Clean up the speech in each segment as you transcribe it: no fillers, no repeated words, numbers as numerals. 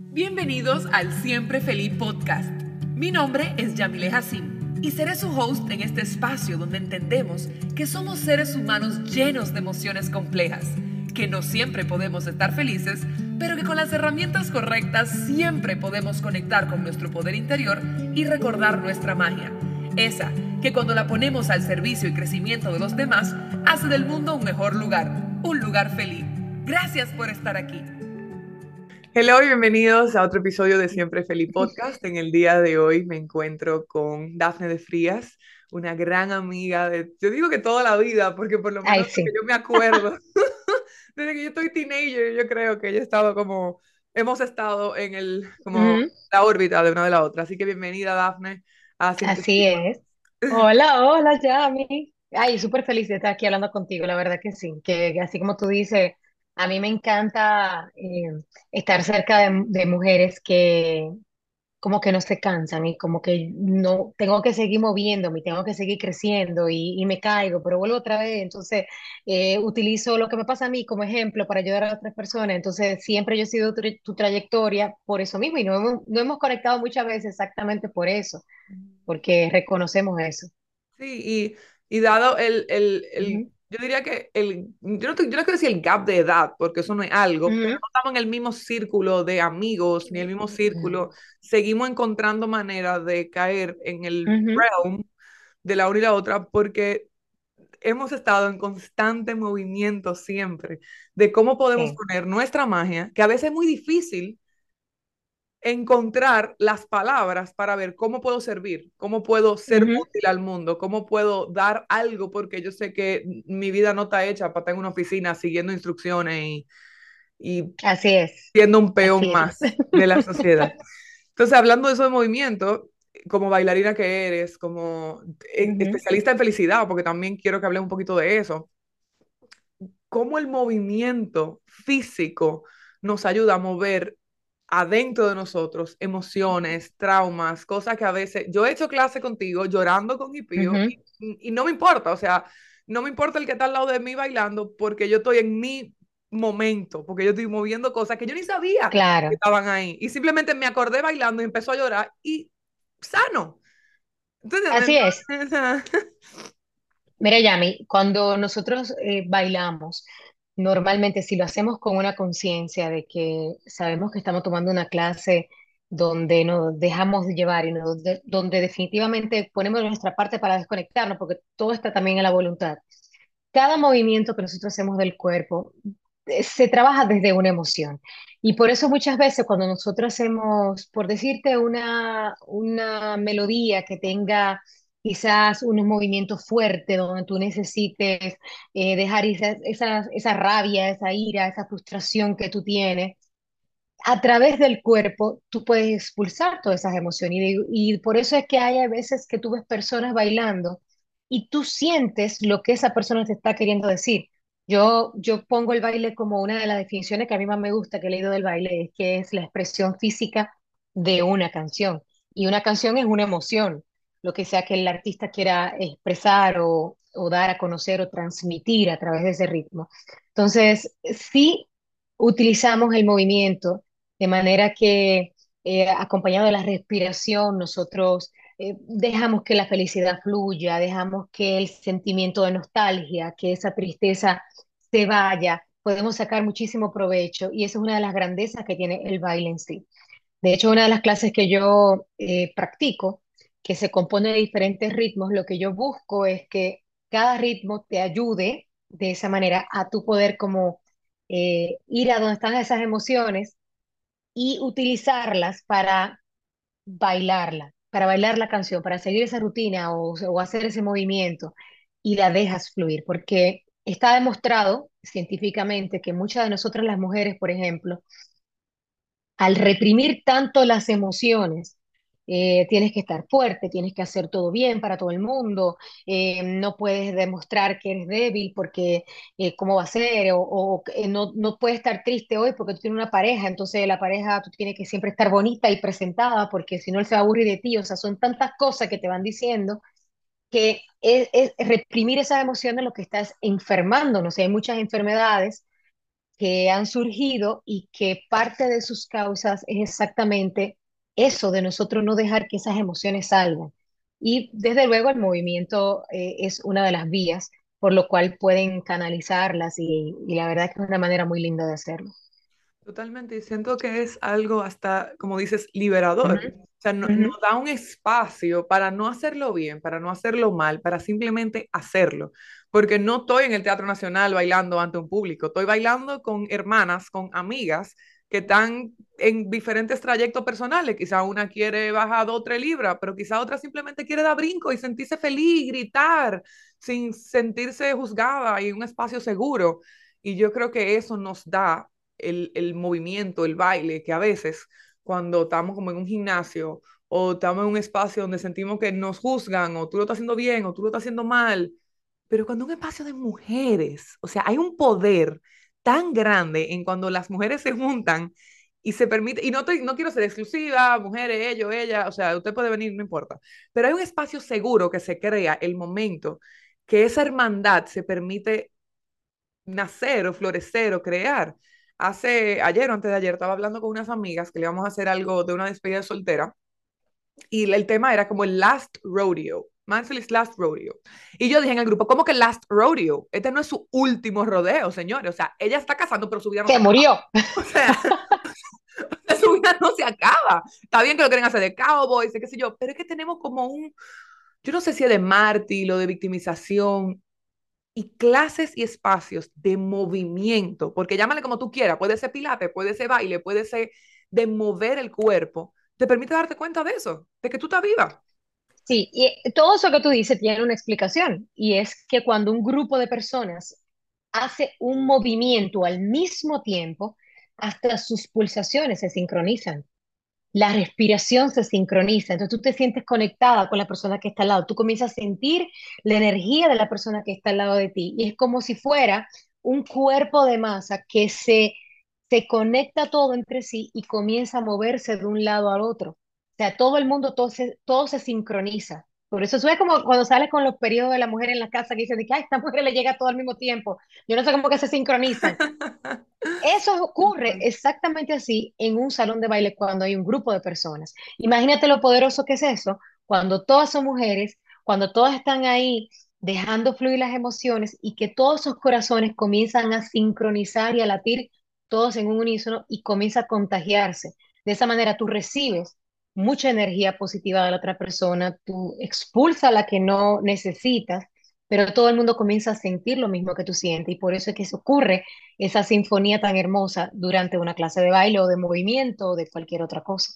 Bienvenidos al Siempre Feliz Podcast. Mi nombre es Yamile Hassim y seré su host en este espacio donde entendemos que somos seres humanos llenos de emociones complejas, que no siempre podemos estar felices, pero que con las herramientas correctas siempre podemos conectar con nuestro poder interior y recordar nuestra magia. Esa que cuando la ponemos al servicio y crecimiento de los demás, hace del mundo un mejor lugar, un lugar feliz. Gracias por estar aquí. Hello y bienvenidos a otro episodio de Siempre Feliz Podcast. En el día de hoy me encuentro con Dafne de Frías, una gran amiga de, yo digo que toda la vida, porque por lo Ay, menos lo que sí. yo me acuerdo, desde que yo estoy teenager, yo creo que ella ha estado como, hemos estado en como Ujú, la órbita de una de la otra. Así que bienvenida, Dafne, a Siempre así Feliz es. Podcast. Hola, hola, Yami. Ay, súper feliz de estar aquí hablando contigo, la verdad que sí. Que así como tú dices, a mí me encanta estar cerca de mujeres que como que no se cansan y como que no tengo que seguir moviéndome, tengo que seguir creciendo y me caigo, pero vuelvo otra vez. Entonces, utilizo lo que me pasa a mí como ejemplo para ayudar a otras personas. Entonces, siempre yo he sido tu trayectoria por eso mismo y no hemos conectado muchas veces exactamente por eso, porque reconocemos eso. Sí, y dado Ujú, yo diría que yo no quiero decir el gap de edad, porque eso no es algo, pero ujú, no estamos en el mismo círculo de amigos, ni el mismo círculo, seguimos encontrando maneras de caer en el ujú, realm de la una y la otra, porque hemos estado en constante movimiento siempre de cómo podemos sí. poner nuestra magia, que a veces es muy difícil encontrar las palabras para ver cómo puedo servir, cómo puedo ser Ujú, útil al mundo, cómo puedo dar algo, porque yo sé que mi vida no está hecha para estar en una oficina siguiendo instrucciones y así es, siendo un peón así es. más de la sociedad. Entonces, hablando de eso de movimiento, como bailarina que eres, como Ujú, especialista en felicidad, porque también quiero que hablemos un poquito de eso, cómo el movimiento físico nos ayuda a mover adentro de nosotros emociones, traumas, cosas que a veces yo he hecho clase contigo llorando con Hipio ujú, y no me importa, o sea, no me importa el que está al lado de mí bailando porque yo estoy en mi momento, porque yo estoy moviendo cosas que yo ni sabía que claro, estaban ahí y simplemente me acordé bailando y empezó a llorar y sano. Entonces, así es. entonces Mira, Yami, cuando nosotros bailamos, normalmente si lo hacemos con una conciencia de que sabemos que estamos tomando una clase donde nos dejamos llevar y donde definitivamente ponemos nuestra parte para desconectarnos, porque todo está también en la voluntad. Cada movimiento que nosotros hacemos del cuerpo se trabaja desde una emoción. Y por eso muchas veces cuando nosotros hacemos, por decirte, una melodía que tenga quizás unos movimientos fuertes donde tú necesites dejar esa rabia, esa ira, esa frustración que tú tienes, a través del cuerpo tú puedes expulsar todas esas emociones. Y por eso es que hay a veces que tú ves personas bailando y tú sientes lo que esa persona te está queriendo decir. Yo pongo el baile como una de las definiciones que a mí más me gusta que he leído del baile, es que es la expresión física de una canción. Y una canción es una emoción, lo que sea que el artista quiera expresar o dar a conocer o transmitir a través de ese ritmo. Entonces, sí utilizamos el movimiento de manera que, acompañado de la respiración, nosotros dejamos que la felicidad fluya, dejamos que el sentimiento de nostalgia, que esa tristeza se vaya. Podemos sacar muchísimo provecho y esa es una de las grandezas que tiene el baile en sí. De hecho, una de las clases que yo practico, que se compone de diferentes ritmos, lo que yo busco es que cada ritmo te ayude de esa manera a tu poder como ir a donde están esas emociones y utilizarlas para bailar la canción, para seguir esa rutina o hacer ese movimiento y la dejas fluir, porque está demostrado científicamente que muchas de nosotras las mujeres, por ejemplo, al reprimir tanto las emociones, tienes que estar fuerte, tienes que hacer todo bien para todo el mundo, no puedes demostrar que eres débil porque cómo va a ser, no puedes estar triste hoy porque tú tienes una pareja, entonces la pareja tú tienes que siempre estar bonita y presentada porque si no él se va a aburrir de ti, o sea, son tantas cosas que te van diciendo que es reprimir esas emociones lo que estás enfermando, no sé, hay muchas enfermedades que han surgido y que parte de sus causas es exactamente eso, de nosotros no dejar que esas emociones salgan. Y desde luego el movimiento es una de las vías por lo cual pueden canalizarlas y la verdad que es una manera muy linda de hacerlo. Totalmente, y siento que es algo hasta, como dices, liberador. Ujú, O sea, ujú. nos da un espacio para no hacerlo bien, para no hacerlo mal, para simplemente hacerlo. Porque no estoy en el Teatro Nacional bailando ante un público, estoy bailando con hermanas, con amigas que están en diferentes trayectos personales. Quizá una quiere bajar 2 o 3 libras, pero quizá otra simplemente quiere dar brinco y sentirse feliz, gritar, sin sentirse juzgada y en un espacio seguro. Y yo creo que eso nos da el movimiento, el baile, que a veces cuando estamos como en un gimnasio o estamos en un espacio donde sentimos que nos juzgan o tú lo estás haciendo bien o tú lo estás haciendo mal, pero cuando un espacio de mujeres, o sea, hay un poder tan grande en cuando las mujeres se juntan y se permite, y no quiero ser exclusiva, mujeres, ellos, ella, o sea, usted puede venir, no importa, pero hay un espacio seguro que se crea el momento que esa hermandad se permite nacer o florecer o crear. Ayer o antes de ayer estaba hablando con unas amigas que le íbamos a hacer algo de una despedida de soltera y el tema era como el last rodeo. Mansley's Last Rodeo. Y yo dije en el grupo, ¿cómo que Last Rodeo? Este no es su último rodeo, señores. O sea, ella está casando, pero su vida no se Se acaba. murió. O sea, su vida no se acaba. Está bien que lo quieren hacer de cowboys, qué sé yo, pero es que tenemos como yo no sé si es de mártir o de victimización, y clases y espacios de movimiento, porque llámale como tú quieras, puede ser pilates, puede ser baile, puede ser de mover el cuerpo, te permite darte cuenta de eso, de que tú estás viva. Sí, y todo eso que tú dices tiene una explicación y es que cuando un grupo de personas hace un movimiento al mismo tiempo, hasta sus pulsaciones se sincronizan. La respiración se sincroniza, entonces tú te sientes conectada con la persona que está al lado, tú comienzas a sentir la energía de la persona que está al lado de ti y es como si fuera un cuerpo de masa que se conecta todo entre sí y comienza a moverse de un lado al otro. O sea, todo el mundo, todo se sincroniza. Por eso es como cuando sales con los periodos de la mujer en la casa que dicen de que "Ay, esta mujer le llega todo al mismo tiempo. Yo no sé cómo que se sincronizan. Eso ocurre exactamente así en un salón de baile cuando hay un grupo de personas. Imagínate lo poderoso que es eso, cuando todas son mujeres, cuando todas están ahí dejando fluir las emociones y que todos esos corazones comienzan a sincronizar y a latir todos en un unísono y comienza a contagiarse. De esa manera tú recibes mucha energía positiva de la otra persona, tú expulsas la que no necesitas, pero todo el mundo comienza a sentir lo mismo que tú sientes y por eso es que se ocurre esa sinfonía tan hermosa durante una clase de baile o de movimiento o de cualquier otra cosa.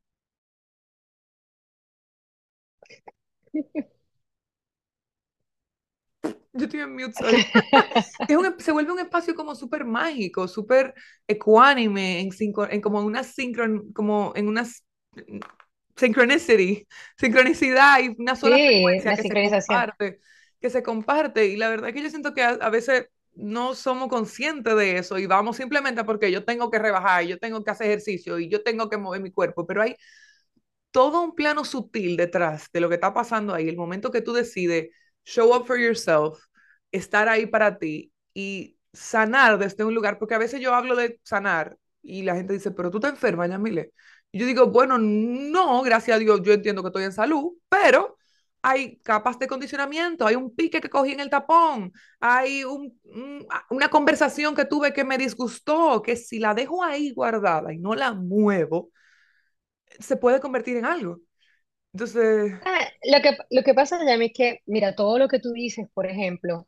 Yo estoy en mute, sorry. Se vuelve un espacio como súper mágico, súper ecuánime, en como una como en una synchronicity, sincronicidad y una sola Sí, frecuencia la sincronización. que se comparte. Y la verdad es que yo siento que a veces no somos conscientes de eso y vamos simplemente porque yo tengo que rebajar, yo tengo que hacer ejercicio y yo tengo que mover mi cuerpo, pero hay todo un plano sutil detrás de lo que está pasando ahí, el momento que tú decides show up for yourself, estar ahí para ti y sanar desde un lugar, porque a veces yo hablo de sanar y la gente dice, pero tú te enfermas, Yamile. Y yo digo, bueno, no, gracias a Dios, yo entiendo que estoy en salud, pero hay capas de condicionamiento, hay un pique que cogí en el tapón, hay una conversación que tuve que me disgustó, que si la dejo ahí guardada y no la muevo, se puede convertir en algo. Entonces, Lo que pasa, Yami, es que, mira, todo lo que tú dices, por ejemplo,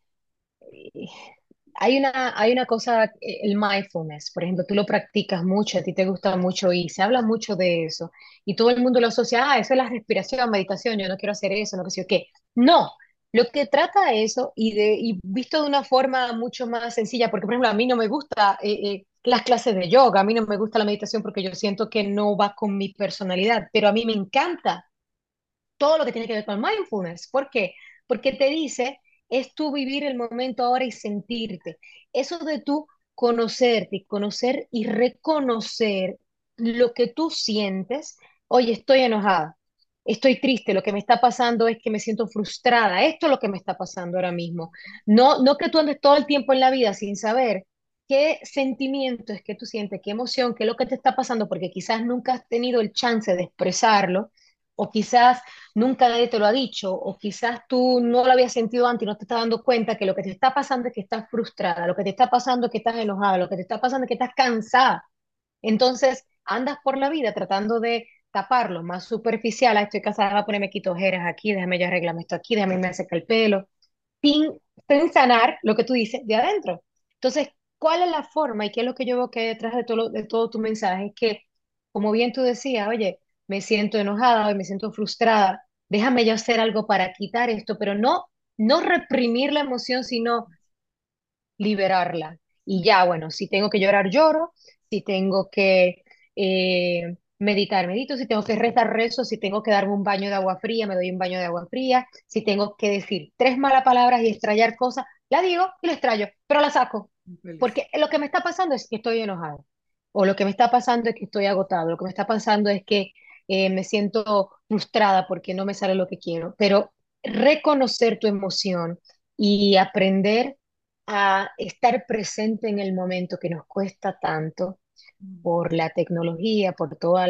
hay una cosa, el mindfulness, por ejemplo, tú lo practicas mucho, a ti te gusta mucho y se habla mucho de eso, y todo el mundo lo asocia, eso es la respiración, meditación, yo no quiero hacer eso, no sé qué. No, lo que trata eso, y visto de una forma mucho más sencilla, porque por ejemplo, a mí no me gusta las clases de yoga, a mí no me gusta la meditación porque yo siento que no va con mi personalidad, pero a mí me encanta todo lo que tiene que ver con mindfulness. ¿Por qué? Porque te dice, es tú vivir el momento ahora y sentirte. Eso de tú conocerte y conocer y reconocer lo que tú sientes. Oye, estoy enojada, estoy triste, lo que me está pasando es que me siento frustrada. Esto es lo que me está pasando ahora mismo. No, no que tú andes todo el tiempo en la vida sin saber qué sentimiento es que tú sientes, qué emoción, qué es lo que te está pasando, porque quizás nunca has tenido el chance de expresarlo, o quizás nunca nadie te lo ha dicho, o quizás tú no lo habías sentido antes y no te estás dando cuenta que lo que te está pasando es que estás frustrada, lo que te está pasando es que estás enojada, lo que te está pasando es que estás cansada. Entonces, andas por la vida tratando de taparlo más superficial. "Ay, estoy cansada, voy a ponerme quito ojeras aquí, déjame ya arreglarme esto aquí, déjame me secar el pelo", sin, sin sanar lo que tú dices de adentro. Entonces, ¿cuál es la forma y qué es lo que yo veo que hay detrás de todo, de todo tu mensaje? Es que, como bien tú decías, oye, me siento enojada, hoy me siento frustrada, déjame yo hacer algo para quitar esto, pero no reprimir la emoción, sino liberarla. Y ya, bueno, si tengo que llorar, lloro, si tengo que meditar, medito, si tengo que rezar, rezo, si tengo que darme un baño de agua fría, me doy un baño de agua fría, si tengo que decir tres malas palabras y extrayar cosas, la digo y la extrayo, pero la saco, Feliz. porque lo que me está pasando es que estoy enojado, o lo que me está pasando es que estoy agotado, lo que me está pasando es que me siento frustrada porque no me sale lo que quiero, pero reconocer tu emoción y aprender a estar presente en el momento que nos cuesta tanto por la tecnología, por toda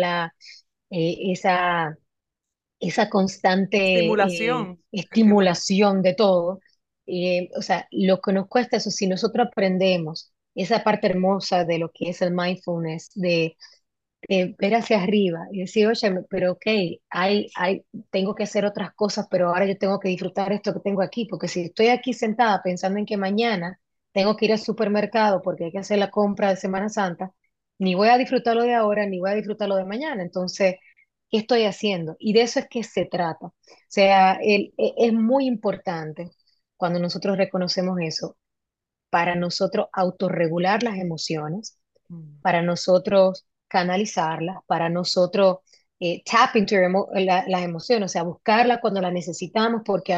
esa constante Estimulación. Estimulación. estimulación de todo. O sea, lo que nos cuesta eso, si nosotros aprendemos esa parte hermosa de lo que es el mindfulness, de ver hacia arriba y decir, oye, pero ok, tengo que hacer otras cosas, pero ahora yo tengo que disfrutar esto que tengo aquí, porque si estoy aquí sentada pensando en que mañana tengo que ir al supermercado porque hay que hacer la compra de Semana Santa, ni voy a disfrutar lo de ahora, ni voy a disfrutar lo de mañana. Entonces, ¿qué estoy haciendo? Y de eso es que se trata. O sea, es muy importante cuando nosotros reconocemos eso, para nosotros autorregular las emociones, Mm. para nosotros canalizarlas, para nosotros tap into las emociones, o sea, buscarlas cuando las necesitamos, porque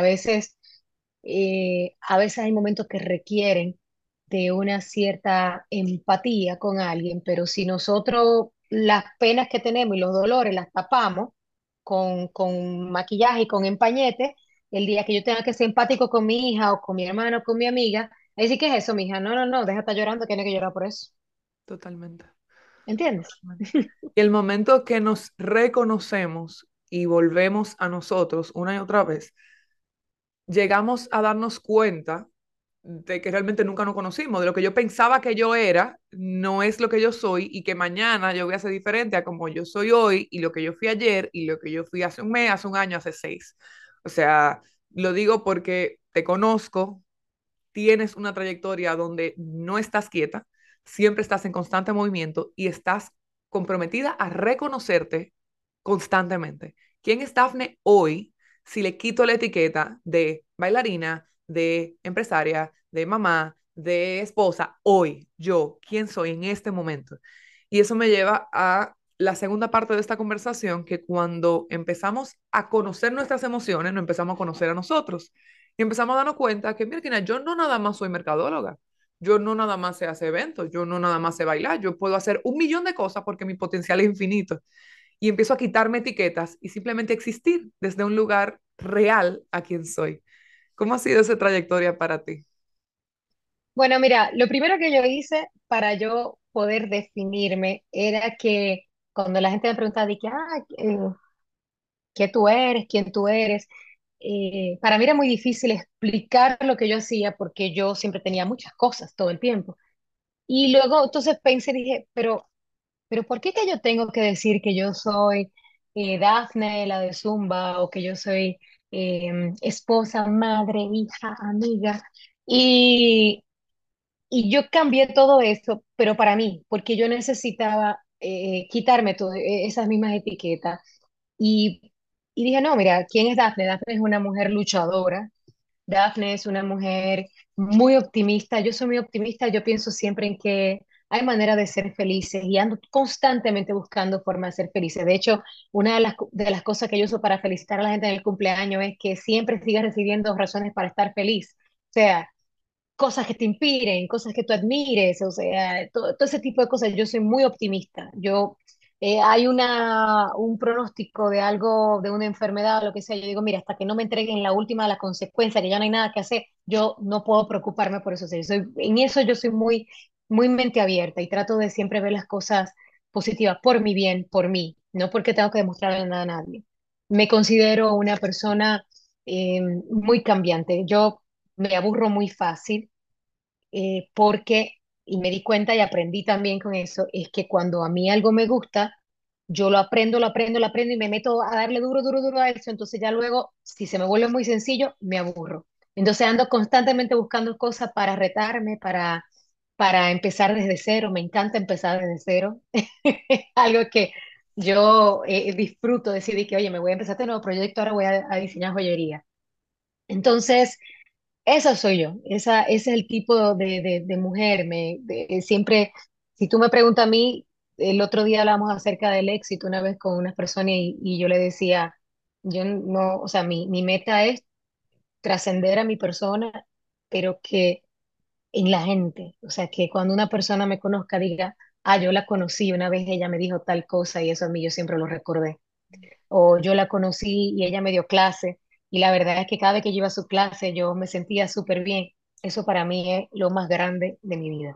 a veces hay momentos que requieren de una cierta empatía con alguien, pero si nosotros las penas que tenemos y los dolores las tapamos con maquillaje y con empañete, el día que yo tenga que ser empático con mi hija o con mi hermano o con mi amiga, ahí sí que es eso, mija, no, no, no, deja de estar llorando, que no hay que llorar por eso. Totalmente. ¿Entiendes? Totalmente. Y el momento que nos reconocemos y volvemos a nosotros una y otra vez, llegamos a darnos cuenta de que realmente nunca nos conocimos, de lo que yo pensaba que yo era, no es lo que yo soy y que mañana yo voy a ser diferente a como yo soy hoy y lo que yo fui ayer y lo que yo fui hace un mes, hace un año, hace 6. O sea, lo digo porque te conozco, tienes una trayectoria donde no estás quieta, siempre estás en constante movimiento y estás comprometida a reconocerte constantemente. ¿Quién es Dafne hoy si le quito la etiqueta de bailarina, de empresaria, de mamá, de esposa? Hoy, yo, ¿quién soy en este momento? Y eso me lleva a la segunda parte de esta conversación, que cuando empezamos a conocer nuestras emociones, nos empezamos a conocer a nosotros. Y empezamos a darnos cuenta que, mira, yo no nada más soy mercadóloga, yo no nada más sé hacer eventos, yo no nada más sé bailar, yo puedo hacer un millón de cosas porque mi potencial es infinito. Y empiezo a quitarme etiquetas y simplemente existir desde un lugar real a quien soy. ¿Cómo ha sido esa trayectoria para ti? Bueno, mira, lo primero que yo hice para yo poder definirme era que cuando la gente me preguntaba de que, ¿qué tú eres? ¿Quién tú eres? Para mí era muy difícil explicar lo que yo hacía porque yo siempre tenía muchas cosas todo el tiempo. Y luego entonces pensé, dije, pero ¿por qué que yo tengo que decir que yo soy Dafne, la de Zumba, o que yo soy esposa, madre, hija, amiga? Y, y yo cambié todo eso, pero para mí, porque yo necesitaba quitarme todas esas mismas etiquetas. Y, y dije, no, mira, ¿quién es Dafne? Dafne es una mujer luchadora. Dafne es una mujer muy optimista. Yo soy muy optimista. Yo pienso siempre en que hay manera de ser felices y ando constantemente buscando formas de ser felices. De hecho, una de las cosas que yo uso para felicitar a la gente en el cumpleaños es que siempre sigas recibiendo razones para estar feliz. O sea, cosas que te inspiren, cosas que tú admires, o sea, todo ese tipo de cosas. Yo soy muy optimista. Hay un pronóstico de algo, de una enfermedad o lo que sea. Yo digo, mira, hasta que no me entreguen la última de las consecuencias, que ya no hay nada que hacer, yo no puedo preocuparme por eso. O sea, en eso yo soy muy, muy mente abierta y trato de siempre ver las cosas positivas por mi bien, por mí, no porque tengo que demostrarle nada a nadie. Me considero una persona muy cambiante. Yo me aburro muy fácil porque, y me di cuenta y aprendí también con eso, es que cuando a mí algo me gusta, yo lo aprendo y me meto a darle duro, duro, duro a eso. Entonces ya luego, si se me vuelve muy sencillo, me aburro. Entonces ando constantemente buscando cosas para retarme, para empezar desde cero. Me encanta empezar desde cero. Algo que yo disfruto, decidí que, oye, me voy a empezar este nuevo proyecto, ahora voy a diseñar joyería. Entonces, esa soy yo, ese es el tipo de mujer. Siempre, si tú me preguntas a mí, el otro día hablamos acerca del éxito una vez con unas personas y yo le decía, yo no, o sea, mi meta es trascender a mi persona, pero que en la gente, o sea, que cuando una persona me conozca diga, ah, yo la conocí, una vez ella me dijo tal cosa y eso a mí yo siempre lo recordé o yo la conocí y ella me dio clase y la verdad es que cada vez que yo iba a su clase yo me sentía súper bien. Eso para mí es lo más grande de mi vida.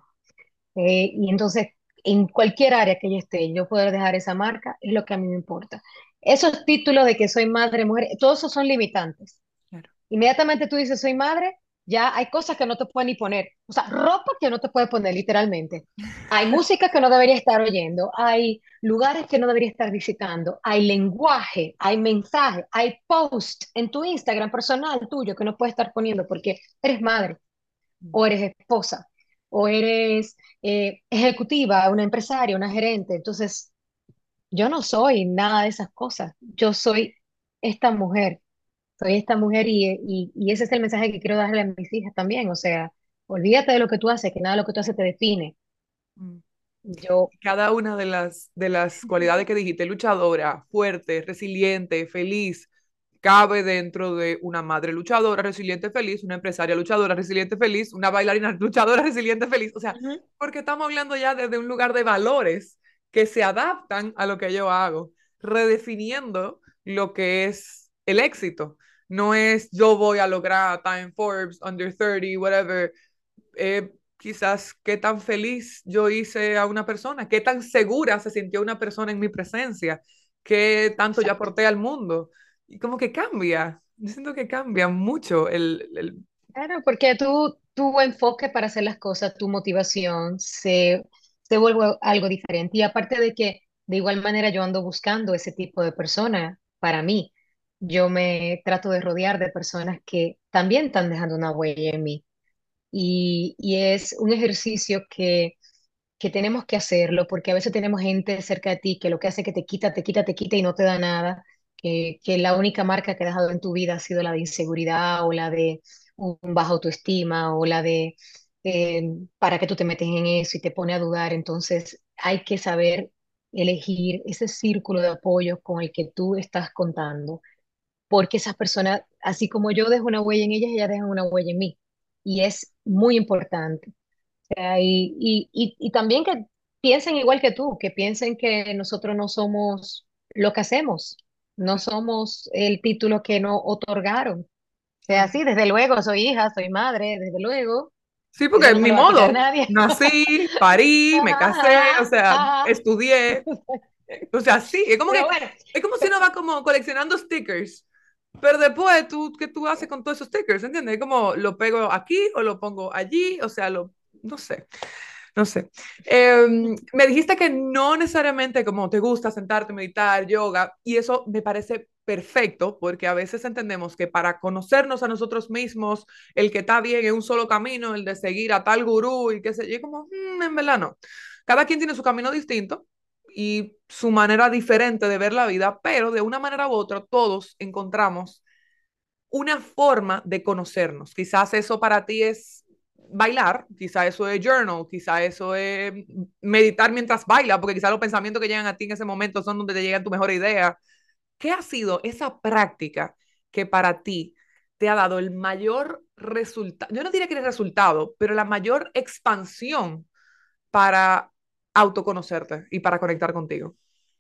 Y entonces, en cualquier área que yo esté, yo poder dejar esa marca es lo que a mí me importa. Esos títulos de que soy madre, mujer, todos esos son limitantes. Claro. Inmediatamente tú dices soy madre, ya hay cosas que no te pueden ni poner, o sea, ropa que no te puedes poner literalmente. Hay música que no debería estar oyendo, hay lugares que no debería estar visitando, hay lenguaje, hay mensaje, hay post en tu Instagram personal tuyo que no puedes estar poniendo porque eres madre o eres esposa o eres ejecutiva, una empresaria, una gerente. Entonces, yo no soy nada de esas cosas, yo esta mujer soy esta mujer y ese es el mensaje que quiero darle a mis hijas también. O sea, olvídate de lo que tú haces, que nada de lo que tú haces te define. Mm. Yo, Cada una de las cualidades que dijiste, luchadora, fuerte, resiliente, feliz, cabe dentro de una madre luchadora, resiliente, feliz, una empresaria luchadora, resiliente, feliz, una bailarina luchadora, resiliente, feliz. O sea, ujú, porque estamos hablando ya desde un lugar de valores que se adaptan a lo que yo hago, redefiniendo lo que es el éxito. No es yo voy a lograr Time Forbes, Under 30, whatever. Quizás qué tan feliz yo hice a una persona, qué tan segura se sintió una persona en mi presencia, qué tanto yo exacto. aporté al mundo. Y como que cambia, yo siento que cambia mucho Claro, porque tu enfoque para hacer las cosas, tu motivación se vuelve algo diferente. Y aparte de que de igual manera yo ando buscando ese tipo de personas para mí. Yo me trato de rodear de personas que también están dejando una huella en mí. Y es un ejercicio que tenemos que hacerlo, porque a veces tenemos gente cerca de ti que lo que hace es que te quita, te quita, te quita y no te da nada, que la única marca que ha dejado en tu vida ha sido la de inseguridad o la de un baja autoestima o la de para que tú te metes en eso y te pone a dudar. Entonces hay que saber elegir ese círculo de apoyo con el que tú estás contando, porque esas personas, así como yo dejo una huella en ellas, ellas dejan una huella en mí. Y es muy importante sea, y también que piensen igual que tú, que piensen que nosotros no somos lo que hacemos, no somos el título que nos otorgaron. O sea, sí, desde luego, soy hija, soy madre, desde luego, Sí, eso porque no me ni lo va a quitar modo, nadie. nací, parí, me casé, o Ajá, sea, ajá. estudié, o sea, sí, Pero bueno, es como si uno va como coleccionando stickers, pero después tú, ¿qué tú haces con todos esos stickers? ¿Entiendes? Es como lo pego aquí o lo pongo allí, o sea, no sé. No sé. Me dijiste que no necesariamente como te gusta sentarte, meditar, yoga, y eso me parece perfecto, porque a veces entendemos que para conocernos a nosotros mismos, el que está bien es un solo camino, el de seguir a tal gurú y qué sé yo, y como, en verdad no. Cada quien tiene su camino distinto y su manera diferente de ver la vida, pero de una manera u otra todos encontramos una forma de conocernos. Quizás eso para ti es bailar, quizás eso es journal, quizás eso es meditar mientras baila, porque quizás los pensamientos que llegan a ti en ese momento son donde te llegan tu mejor idea. ¿Qué ha sido esa práctica que para ti te ha dado el mayor resultado? Yo no diría que el resultado, pero la mayor expansión para autoconocerte y para conectar contigo.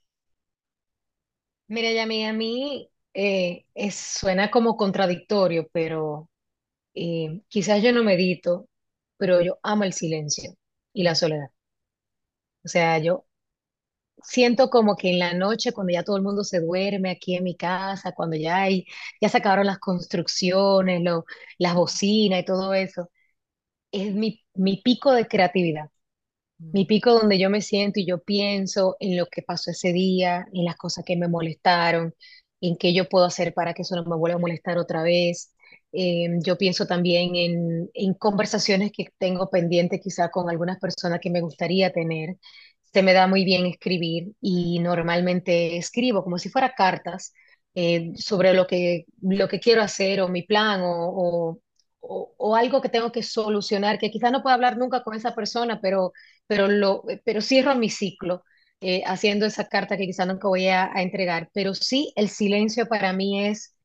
mira, Yami, a mí suena como contradictorio, pero quizás yo no medito, pero yo amo el silencio. y la soledad. O sea, yo siento como que en la noche, cuando ya todo el mundo se duerme aquí en mi casa, cuando ya se acabaron las construcciones, las bocinas y todo eso, es mi pico de creatividad. Mi pico donde yo me siento y yo pienso en lo que pasó ese día, en las cosas que me molestaron, en qué yo puedo hacer para que eso no me vuelva a molestar otra vez. Yo pienso también en conversaciones que tengo pendiente quizá con algunas personas que me gustaría tener. Se me da muy bien escribir y normalmente escribo como si fuera cartas sobre lo que quiero hacer o mi plan o algo que tengo que solucionar, que quizá no pueda hablar nunca con esa persona, pero cierro mi ciclo haciendo esa carta que quizá nunca voy a entregar. Pero sí, el silencio para mí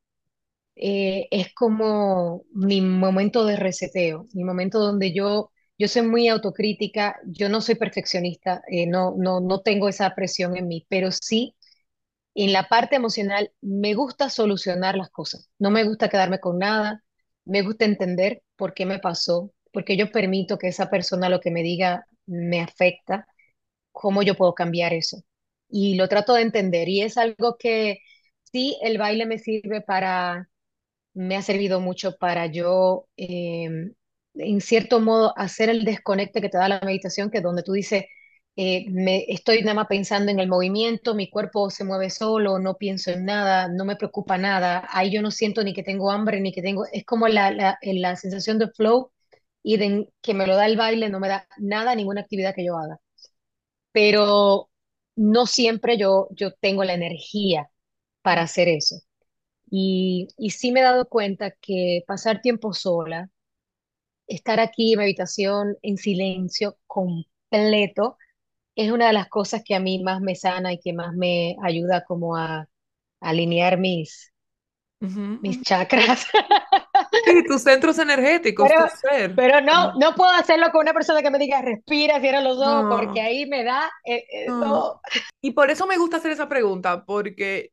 es como mi momento de reseteo, mi momento donde yo soy muy autocrítica, yo no soy perfeccionista, no tengo esa presión en mí, pero sí en la parte emocional me gusta solucionar las cosas, no me gusta quedarme con nada, me gusta entender por qué me pasó, porque yo permito que esa persona lo que me diga me afecta, cómo yo puedo cambiar eso. Y lo trato de entender y es algo que sí, el baile me ha servido mucho para yo, en cierto modo, hacer el desconecte que te da la meditación, que es donde tú dices, estoy nada más pensando en el movimiento, mi cuerpo se mueve solo, no pienso en nada, no me preocupa nada, ahí yo no siento ni que tengo hambre, ni que tengo, es como la sensación de flow y que me lo da el baile, no me da nada, ninguna actividad que yo haga. Pero no siempre yo tengo la energía para hacer eso. Y sí me he dado cuenta que pasar tiempo sola, estar aquí en mi habitación en silencio completo, es una de las cosas que a mí más me sana y que más me ayuda como a alinear Ujú, mis ujú. chakras. Sí, tus centros energéticos, Pero, tu ser. pero no puedo hacerlo con una persona que me diga respira, cierra los ojos, porque No, ahí me da, no. no. Y por eso me gusta hacer esa pregunta, porque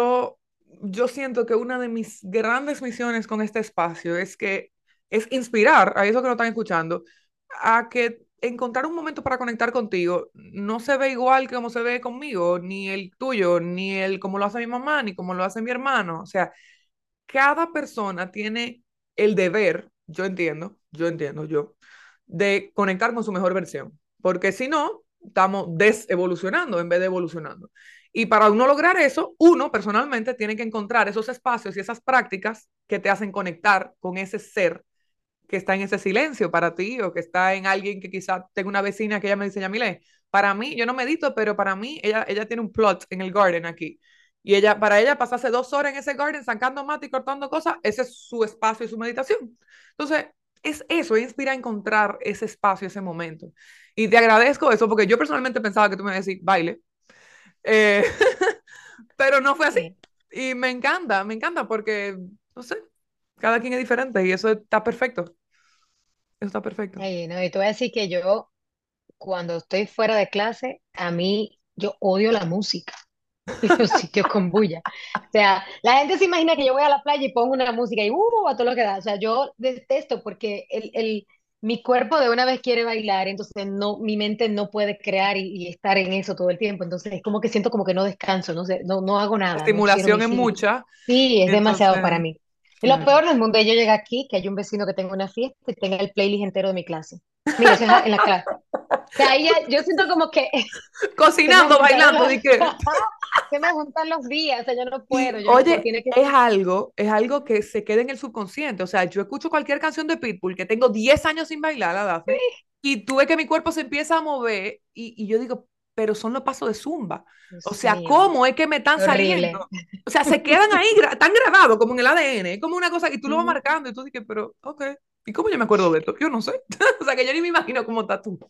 yo siento que una de mis grandes misiones con este espacio es inspirar a esos que nos están escuchando a que encontrar un momento para conectar contigo no se ve igual que como se ve conmigo, ni el tuyo, ni el como lo hace mi mamá, ni como lo hace mi hermano. O sea, cada persona tiene el deber, yo, de conectar con su mejor versión, porque si no, estamos desevolucionando en vez de evolucionando. Y para uno lograr eso, uno personalmente tiene que encontrar esos espacios y esas prácticas que te hacen conectar con ese ser que está en ese silencio para ti o que está en alguien que quizá tenga una vecina que ella me dice, Yamile, para mí, yo no medito, pero para mí ella tiene un plot en el garden aquí. Y para ella pasarse 2 horas en ese garden sacando mate y cortando cosas, ese es su espacio y su meditación. Entonces, es eso, es inspira a encontrar ese espacio, ese momento. Y te agradezco eso porque yo personalmente pensaba que tú me ibas a decir baile, eh, pero no fue así. Sí. Y me encanta porque, no sé, cada quien es diferente y eso está perfecto. Eso está perfecto. Ay, no, y te voy a decir que yo, cuando estoy fuera de clase, yo odio la música. Los sitios con bulla. O sea, la gente se imagina que yo voy a la playa y pongo una música y a todo lo que da. O sea, yo detesto porque mi cuerpo de una vez quiere bailar, entonces mi mente no puede crear y estar en eso todo el tiempo. Entonces es como que siento como que no descanso, no sé, no hago La nada, no cierro estimulación mis es ciclos. mucha, Sí, es demasiado para entonces, mí. Y lo claro. peor del mundo es yo llegar aquí, que hay un vecino que tenga una fiesta y tenga el playlist entero de mi clase. Mira, eso es en la clase. O sea, ahí yo siento como que se me Cocinando, juntaron bailando, de que... se me juntan los días, o sea, yo no Y puedo, yo no puedo, oye, tiene que es algo que se queda en el subconsciente. O sea, yo escucho cualquier canción de Pitbull, que tengo 10 años sin bailar, la Dafne, y tú ves que mi cuerpo se empieza a mover y yo digo, pero son los pasos de Zumba. O Dios sea, mío, ¿cómo es que me están horrible. saliendo? O sea, se quedan ahí, tan grabados como en el ADN, es como una cosa, y tú lo vas Ujú. marcando, y tú dices, pero, ok, ¿y cómo yo me acuerdo de esto? Yo no sé. O sea, que yo ni me imagino cómo estás tú.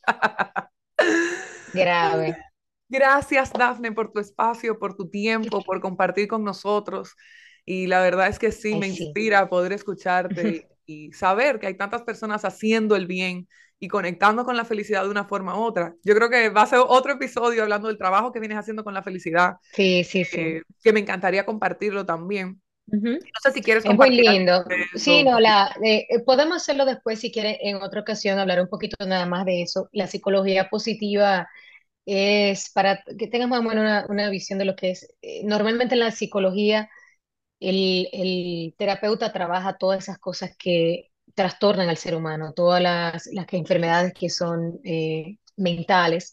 Grave. Gracias, Dafne, por tu espacio, por tu tiempo, por compartir con nosotros. Y la verdad es que sí, Ay, me sí. inspira poder escucharte y saber que hay tantas personas haciendo el bien y conectando con la felicidad de una forma u otra. Yo creo que va a ser otro episodio hablando del trabajo que vienes haciendo con la felicidad, Sí, sí, sí. que me encantaría compartirlo también. Ujú. No sé si quieres Es muy compartir algo lindo. de Sí, eso. no, podemos hacerlo después si quiere en otra ocasión, hablar un poquito nada más de eso. La psicología positiva es para que tengas más o menos una visión de lo que es. Normalmente en la psicología el terapeuta trabaja todas esas cosas que trastornan al ser humano, todas enfermedades que son mentales,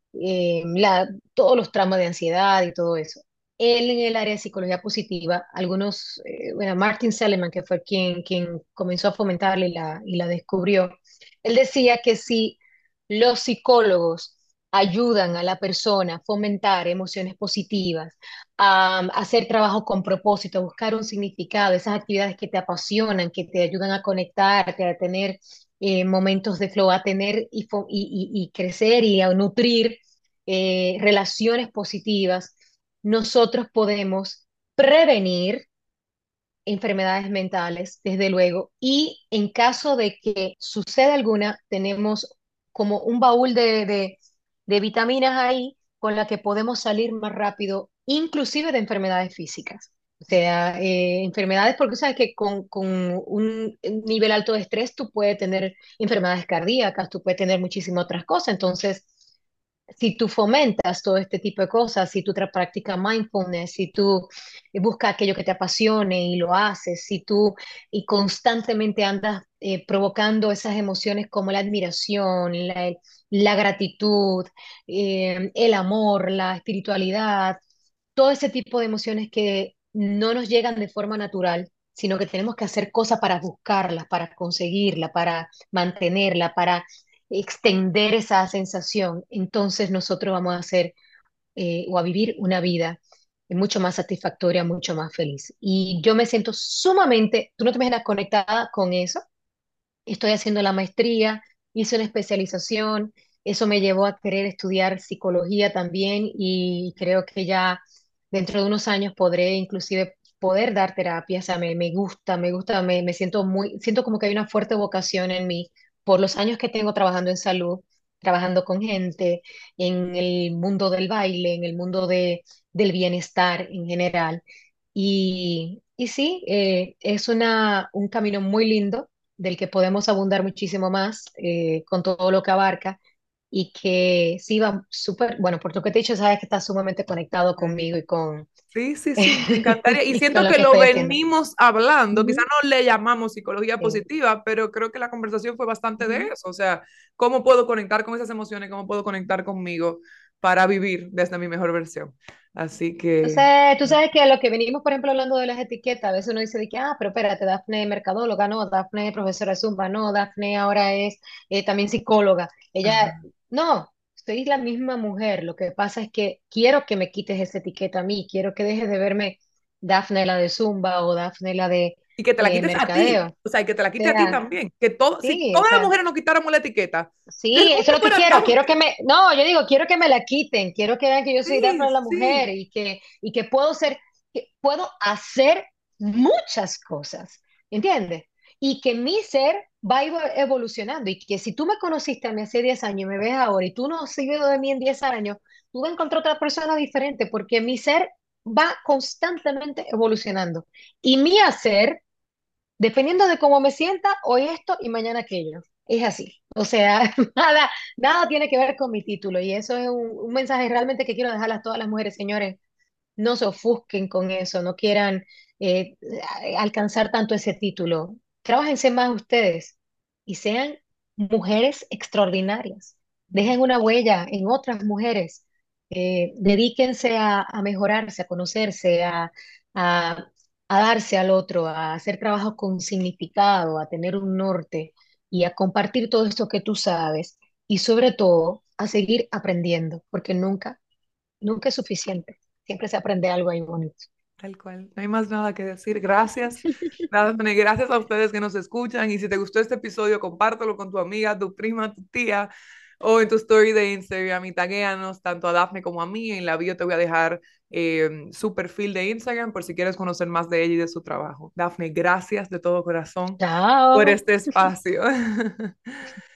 todos los traumas de ansiedad y todo eso. Él en el área de psicología positiva, bueno, Martin Seligman, que fue quien comenzó a fomentarla y la descubrió, él decía que si los psicólogos ayudan a la persona a fomentar emociones positivas, a hacer trabajo con propósito, a buscar un significado, esas actividades que te apasionan, que te ayudan a conectarte, a tener momentos de flow, a tener y crecer y a nutrir relaciones positivas, nosotros podemos prevenir enfermedades mentales, desde luego, y en caso de que suceda alguna, tenemos como un baúl de vitaminas ahí con la que podemos salir más rápido, inclusive de enfermedades físicas. O sea, enfermedades, porque sabes que con un nivel alto de estrés tú puedes tener enfermedades cardíacas, tú puedes tener muchísimas otras cosas. Entonces, si tú fomentas todo este tipo de cosas, si tú practicas mindfulness, si tú buscas aquello que te apasione y lo haces, si tú y constantemente andas provocando esas emociones como la admiración, la gratitud, el amor, la espiritualidad, todo ese tipo de emociones que no nos llegan de forma natural, sino que tenemos que hacer cosas para buscarlas, para conseguirla, para mantenerla, para extender esa sensación, entonces nosotros vamos a hacer o a vivir una vida mucho más satisfactoria, mucho más feliz. Y yo me siento sumamente, tú no te imaginas, conectada con eso. Estoy haciendo la maestría, hice una especialización, eso me llevó a querer estudiar psicología también y creo que ya dentro de unos años podré inclusive poder dar terapia. O sea, me siento siento como que hay una fuerte vocación en mí por los años que tengo trabajando en salud, trabajando con gente, en el mundo del baile, en el mundo del bienestar en general. Y sí, es un camino muy lindo del que podemos abundar muchísimo más con todo lo que abarca y que sí va súper, bueno, por lo que te he dicho, sabes que está sumamente conectado conmigo Sí, sí, sí, me encantaría. Y y con siento lo que que lo estoy haciendo. venimos hablando, quizá Ujú, no le llamamos psicología sí, positiva, pero creo que la conversación fue bastante de ujú. eso. O sea, cómo puedo conectar con esas emociones, cómo puedo conectar conmigo para vivir desde mi mejor versión. Así que, Tú sabes que a lo que venimos, por ejemplo, hablando de las etiquetas, a veces uno dice de que, pero espérate, Dafne es mercadóloga, no, Dafne es profesora de Zumba, no, Dafne ahora es también psicóloga. Ella, ajá. no, soy la misma mujer. Lo que pasa es que quiero que me quites esa etiqueta a mí, quiero que dejes de verme Dafne la de Zumba o Dafne la de Y que te la quites a ti, mercadeo. O o sea, y que te la quite a ti sea, también. Que todo, si sí, o todas las sea. mujeres nos quitáramos la etiqueta, el Sí, eso mundo es lo que fuera quiero. tan... No, yo digo, quiero que me la quiten. Quiero que vean que yo soy Sí, Dafne la mujer sí. y que puedo hacer muchas cosas. ¿Entiendes? Y que mi ser va a ir evolucionando. Y que si tú me conociste a mí hace 10 años y me ves ahora y tú no has seguido de mí en 10 años, tú vas a encontrar otra persona diferente porque mi ser va constantemente evolucionando. Y mi hacer dependiendo de cómo me sienta, hoy esto y mañana aquello. Es así. O sea, nada tiene que ver con mi título. Y eso es un mensaje realmente que quiero dejar a todas las mujeres, señores. No se ofusquen con eso, no quieran eh, alcanzar tanto ese título. Trábajense más ustedes y sean mujeres extraordinarias. Dejen una huella en otras mujeres. Dedíquense a mejorarse, a conocerse, a, a darse al otro, a hacer trabajos con significado, a tener un norte y a compartir todo esto que tú sabes y sobre todo a seguir aprendiendo, porque nunca es suficiente. Siempre se aprende algo ahí bonito. Tal cual, no hay más nada que decir. Gracias. Dafne, gracias a ustedes que nos escuchan. Y si te gustó este episodio, compártelo con tu amiga, tu prima, tu tía o en tu story de Instagram y taguéanos tanto a Dafne como a mí. En la bio te voy a dejar su perfil de Instagram por si quieres conocer más de ella y de su trabajo. Dafne, gracias de todo corazón por Chao. este espacio.